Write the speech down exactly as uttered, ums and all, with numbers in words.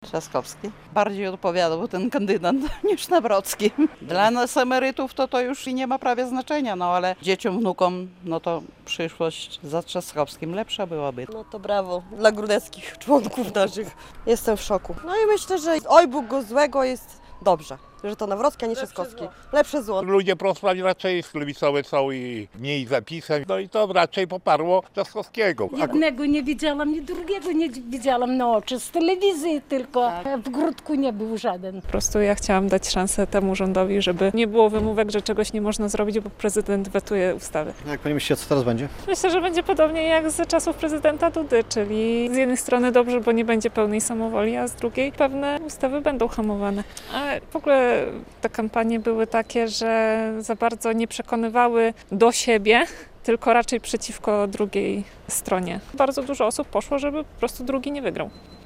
Trzaskowski. Bardziej odpowiadał ten kandydat niż Nawrocki. Dla nas emerytów to to już nie ma prawie znaczenia, no ale dzieciom, wnukom, no to przyszłość za Trzaskowskim lepsza byłaby. No to brawo dla grudeckich członków naszych. Jestem w szoku. No i myślę, że oj Bóg go złego jest dobrze. Że to Nawrocki, a nie Trzaskowski. Lepsze zło. Ludzie prosprawi raczej lewicowe są i mniej zapisem, no i to raczej poparło Trzaskowskiego. Jednego nie widziałam, ni drugiego nie widziałam na oczy. Z telewizji tylko. W Grudku nie był żaden. Po prostu ja chciałam dać szansę temu rządowi, żeby nie było wymówek, że czegoś nie można zrobić, bo prezydent wetuje ustawy. Jak pani myślicie, co teraz będzie? Myślę, że będzie podobnie jak za czasów prezydenta Dudy, czyli z jednej strony dobrze, bo nie będzie pełnej samowoli, a z drugiej pewne ustawy będą hamowane. A w ogóle te kampanie były takie, że za bardzo nie przekonywały do siebie, tylko raczej przeciwko drugiej stronie. Bardzo dużo osób poszło, żeby po prostu drugi nie wygrał.